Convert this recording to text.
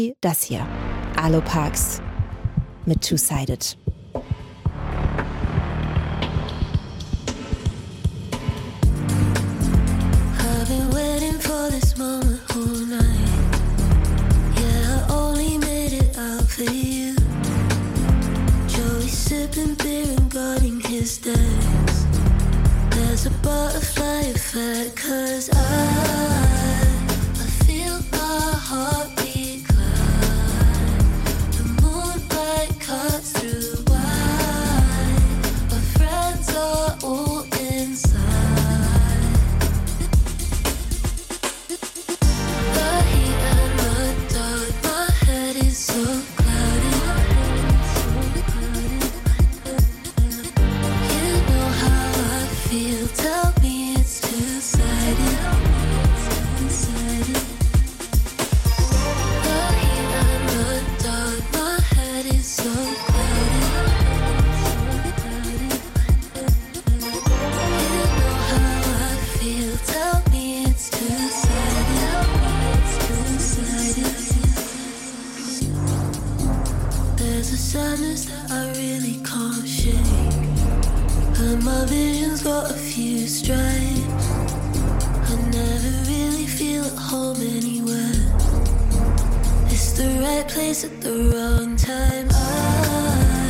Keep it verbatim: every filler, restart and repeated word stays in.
das hier. Arlo Parks mit Two-Sided. I've been waiting for this moment all night. Yeah, I only made it out for you. Joey sipping beer and guarding his desk. There's a butterfly effect, cause I, I feel my heartbeat climb. The moonlight cuts through white. My friends are all inside. The heat and the dark, my head is so cloudy. You know how I feel, tell me it's two-sided. The heat and the dark, my head is so cloudy. You know how I feel, tell me it's two-sided. There's a sadness that I really can't shake, and my vision's got a few stripes. I never really feel at home anywhere. It's the right place at the wrong time. I